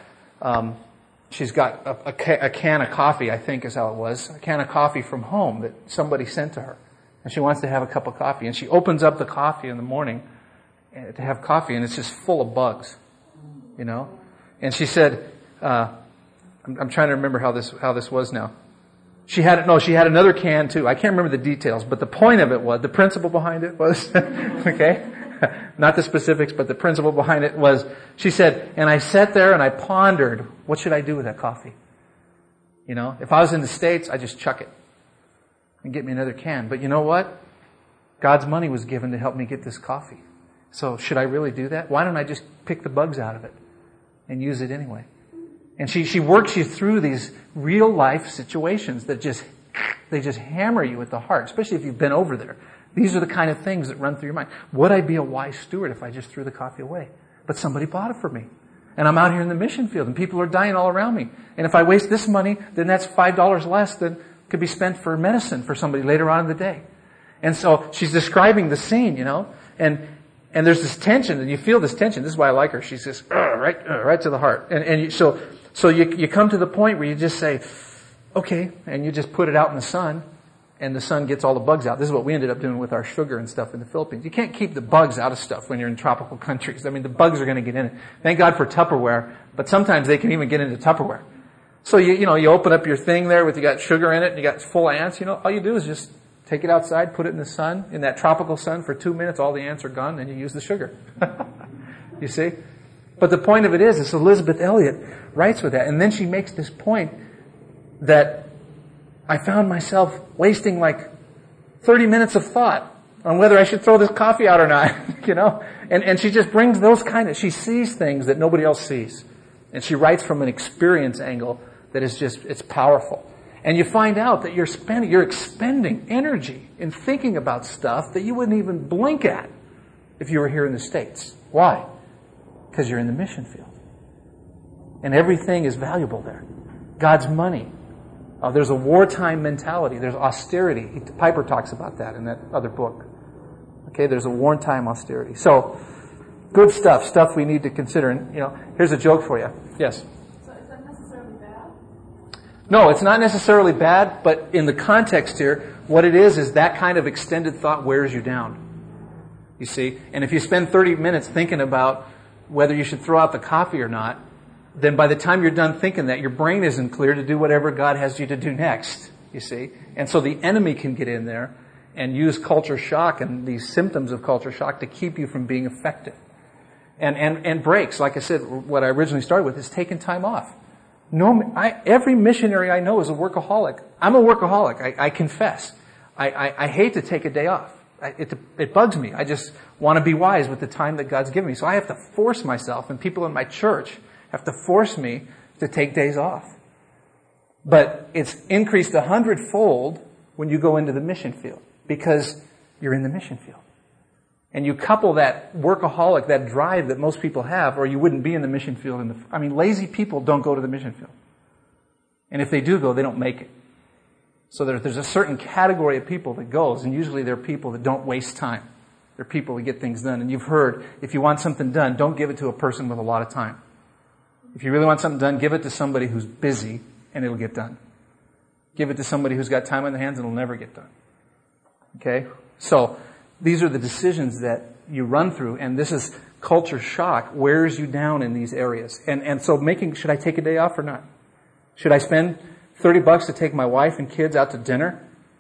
a can of coffee, I think is how it was, a can of coffee from home that somebody sent to her. And she wants to have a cup of coffee. And she opens up the coffee in the morning to have coffee, and it's just full of bugs, And she said, I'm trying to remember how this was now. She had another can too. I can't remember the details, but the point of it was, the principle behind it was, okay? Not the specifics, but the principle behind it was, she said, and I sat there and I pondered, what should I do with that coffee? If I was in the States, I'd just chuck it and get me another can. But you know what? God's money was given to help me get this coffee. So should I really do that? Why don't I just pick the bugs out of it and use it anyway? And she works you through these real life situations that they just hammer you at the heart, especially if you've been over there. These are the kind of things that run through your mind. Would I be a wise steward if I just threw the coffee away? But somebody bought it for me. And I'm out here in the mission field and people are dying all around me. And if I waste this money, then that's $5 less than could be spent for medicine for somebody later on in the day. And so she's describing the scene, and there's this tension, and you feel this tension. This is why I like her. She says, right to the heart. So you come to the point where you just say, okay, and you just put it out in the sun, and the sun gets all the bugs out. This is what we ended up doing with our sugar and stuff in the Philippines. You can't keep the bugs out of stuff when you're in tropical countries. I mean, the bugs are going to get in it. Thank God for Tupperware, but sometimes they can even get into Tupperware. So you open up your thing there with, you got sugar in it, and you got full of ants, all you do is just take it outside, put it in the sun, in that tropical sun for 2 minutes, all the ants are gone, and you use the sugar. You see? But the point of it is Elizabeth Elliot writes with that, and then she makes this point that I found myself wasting like 30 minutes of thought on whether I should throw this coffee out or not, and she just brings those she sees things that nobody else sees. And she writes from an experience angle that is it's powerful. And you find out that you're expending energy in thinking about stuff that you wouldn't even blink at if you were here in the States. Why? Because you're in the mission field. And everything is valuable there. God's money. There's a wartime mentality. There's austerity. Piper talks about that in that other book. Okay, there's a wartime austerity. So, good stuff we need to consider. And, here's a joke for you. Yes? So is that necessarily bad? No, it's not necessarily bad, but in the context here, what it is that kind of extended thought wears you down. You see? And if you spend 30 minutes thinking about whether you should throw out the coffee or not, then by the time you're done thinking that, your brain isn't clear to do whatever God has you to do next. You see? And so the enemy can get in there and use culture shock and these symptoms of culture shock to keep you from being effective. And breaks, like I said, what I originally started with is taking time off. Every missionary I know is a workaholic. I'm a workaholic. I confess. I hate to take a day off. It bugs me. I just want to be wise with the time that God's given me. So I have to force myself, and people in my church have to force me to take days off. But it's increased 100-fold when you go into the mission field, because you're in the mission field. And you couple that workaholic, that drive that most people have, or you wouldn't be in the mission field. Lazy people don't go to the mission field. And if they do go, they don't make it. So there's a certain category of people that goes, and usually they're people that don't waste time. They're people that get things done. And you've heard, if you want something done, don't give it to a person with a lot of time. If you really want something done, give it to somebody who's busy, and it'll get done. Give it to somebody who's got time on their hands, and it'll never get done. Okay? So, these are the decisions that you run through, and this is culture shock, wears you down in these areas. And so should I take a day off or not? Should I spend $30 to take my wife and kids out to dinner?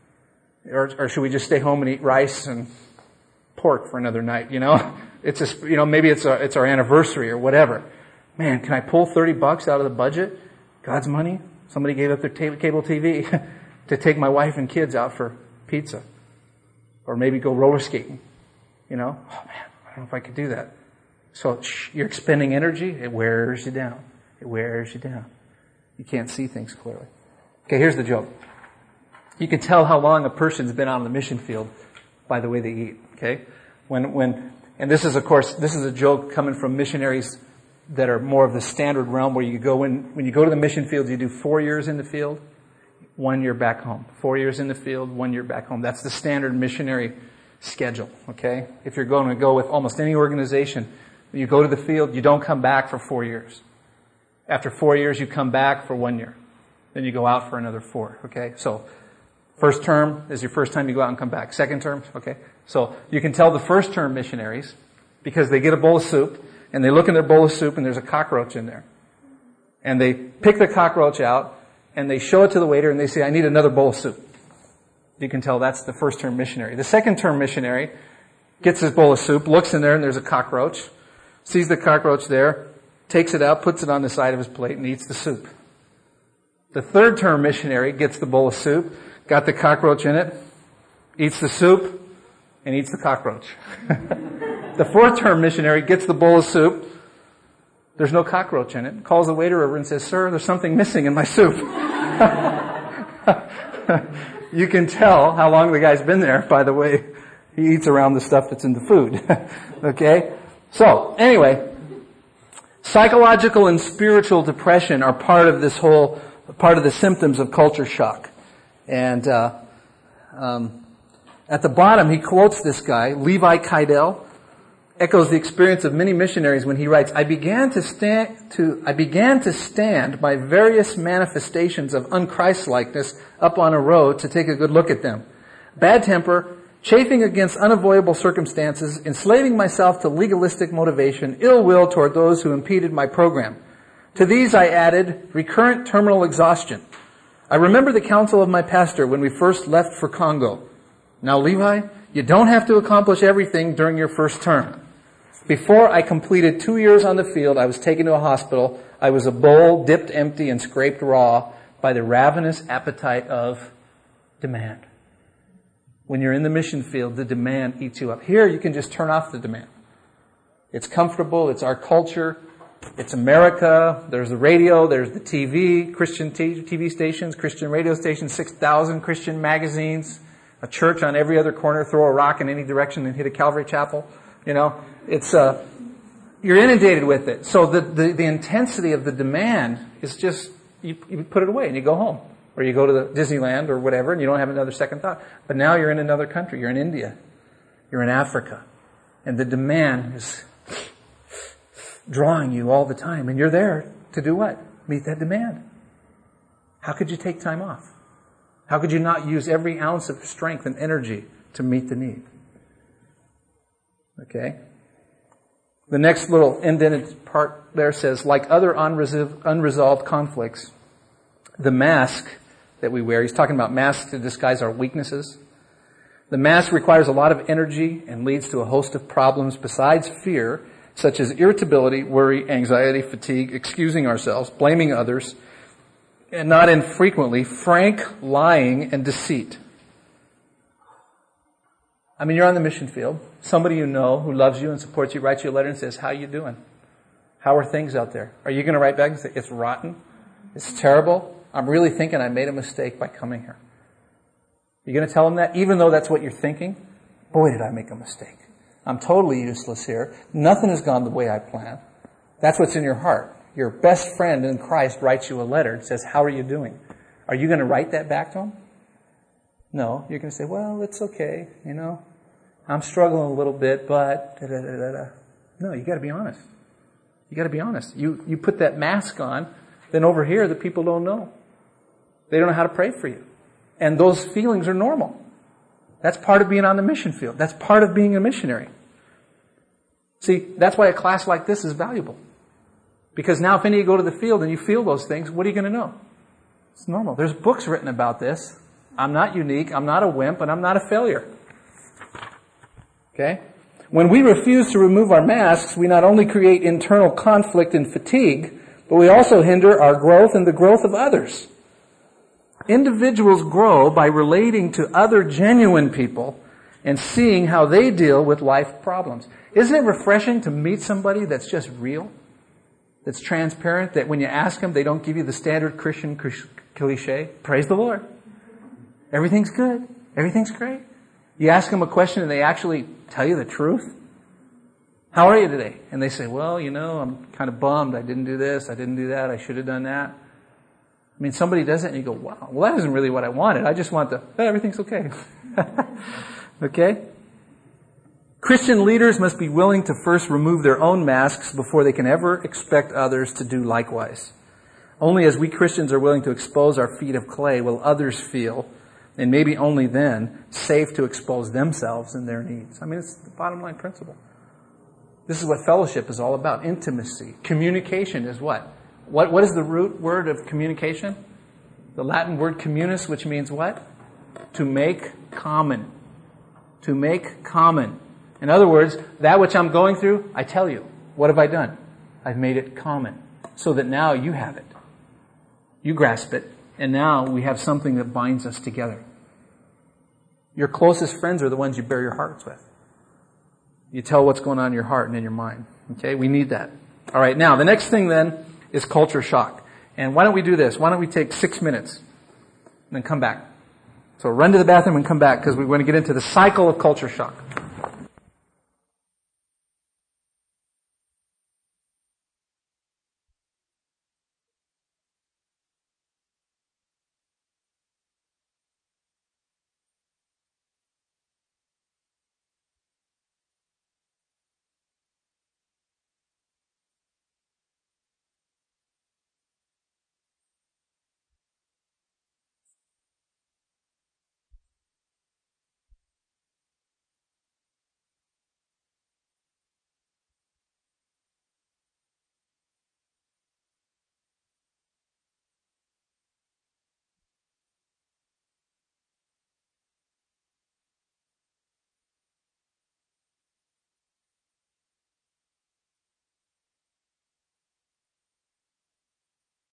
Or should we just stay home and eat rice and pork for another night, It's maybe it's our anniversary or whatever. Man, can I pull $30 out of the budget? God's money? Somebody gave up their cable TV to take my wife and kids out for pizza. Or maybe go roller skating. Oh man, I don't know if I could do that. So you're expending energy, it wears you down. It wears you down. You can't see things clearly. Okay, here's the joke. You can tell how long a person's been on the mission field by the way they eat. Okay? And this is a joke coming from missionaries that are more of the standard realm, where you go in, when you go to the mission field, you do 4 years in the field, 1 year back home. 4 years in the field, 1 year back home. That's the standard missionary schedule, okay? If you're going to go with almost any organization, you go to the field, you don't come back for 4 years. After 4 years, you come back for 1 year. Then you go out for another 4, okay? So, first term is your first time you go out and come back. Second term, okay? So, you can tell the first term missionaries, because they get a bowl of soup, and they look in their bowl of soup, and there's a cockroach in there. And they pick the cockroach out, and they show it to the waiter, and they say, I need another bowl of soup. You can tell that's the first term missionary. The second term missionary gets his bowl of soup, looks in there, and there's a cockroach, sees the cockroach there, takes it out, puts it on the side of his plate, and eats the soup. The third term missionary gets the bowl of soup, got the cockroach in it, eats the soup, and eats the cockroach. The fourth term missionary gets the bowl of soup, there's no cockroach in it, calls the waiter over and says, sir, there's something missing in my soup. You can tell how long the guy's been there by the way He eats around the stuff that's in the food. Okay? So, anyway, psychological and spiritual depression are part of the symptoms of culture shock. And at the bottom, he quotes this guy, Levi Keidel, echoes the experience of many missionaries when he writes, I began to stand by various manifestations of unChristlikeness up on a road to take a good look at them. Bad temper, chafing against unavoidable circumstances, enslaving myself to legalistic motivation, ill will toward those who impeded my program. To these I added recurrent terminal exhaustion. I remember the counsel of my pastor when we first left for Congo. Now, Levi, you don't have to accomplish everything during your first term. Before I completed 2 years on the field, I was taken to a hospital. I was a bowl dipped empty and scraped raw by the ravenous appetite of demand. When you're in the mission field, the demand eats you up. Here, you can just turn off the demand. It's comfortable. It's our culture. It's America. There's the radio. There's the TV, Christian TV stations, Christian radio stations, 6,000 Christian magazines, a church on every other corner, throw a rock in any direction and hit a Calvary chapel. You know, it's, you're inundated with it. So the intensity of the demand is just, you put it away and you go home. Or you go to the Disneyland or whatever and you don't have another second thought. But now you're in another country. You're in India. You're in Africa. And the demand is drawing you all the time. And you're there to do what? Meet that demand. How could you take time off? How could you not use every ounce of strength and energy to meet the need? Okay? The next little indented part there says, like other unresolved conflicts, the mask that we wear, he's talking about masks to disguise our weaknesses. The mask requires a lot of energy and leads to a host of problems besides fear, such as irritability, worry, anxiety, fatigue, excusing ourselves, blaming others, and not infrequently, frank lying and deceit. I mean, you're on the mission field. Somebody you know who loves you and supports you writes you a letter and says, how you doing? How are things out there? Are you going to write back and say, it's rotten? It's terrible? I'm really thinking I made a mistake by coming here. You're going to tell them that, even though that's what you're thinking? Boy, did I make a mistake. I'm totally useless here. Nothing has gone the way I planned. That's what's in your heart. Your best friend in Christ writes you a letter and says, how are you doing? Are you going to write that back to him? No. You're going to say, well, it's okay. You know, I'm struggling a little bit, but da-da-da-da-da. No, you got to be honest. You got to be honest. You put that mask on, then over here the people don't know. They don't know how to pray for you. And those feelings are normal. That's part of being on the mission field. That's part of being a missionary. See, that's why a class like this is valuable. Because now if any of you go to the field and you feel those things, what are you going to know? It's normal. There's books written about this. I'm not unique. I'm not a wimp, and I'm not a failure. Okay? When we refuse to remove our masks, we not only create internal conflict and fatigue, but we also hinder our growth and the growth of others. Individuals grow by relating to other genuine people and seeing how they deal with life problems. Isn't it refreshing to meet somebody that's just real? That's transparent, that when you ask them, they don't give you the standard Christian cliche. Praise the Lord. Everything's good. Everything's great. You ask them a question and they actually tell you the truth. How are you today? And they say, well, you know, I'm kind of bummed. I didn't do this. I didn't do that. I should have done that. I mean, somebody does it and you go, wow, well, that isn't really what I wanted. I just want everything's okay. Okay? Christian leaders must be willing to first remove their own masks before they can ever expect others to do likewise. Only as we Christians are willing to expose our feet of clay will others feel, and maybe only then, safe to expose themselves and their needs. I mean, it's the bottom line principle. This is what fellowship is all about. Intimacy. Communication is what? What is the root word of communication? The Latin word communis, which means what? To make common. To make common. In other words, that which I'm going through, I tell you. What have I done? I've made it common. So that now you have it. You grasp it. And now we have something that binds us together. Your closest friends are the ones you bare your hearts with. You tell what's going on in your heart and in your mind. Okay? We need that. All right. Now, the next thing then is culture shock. And why don't we do this? Why don't we take 6 minutes and then come back? So run to the bathroom and come back because we're going to get into the cycle of culture shock.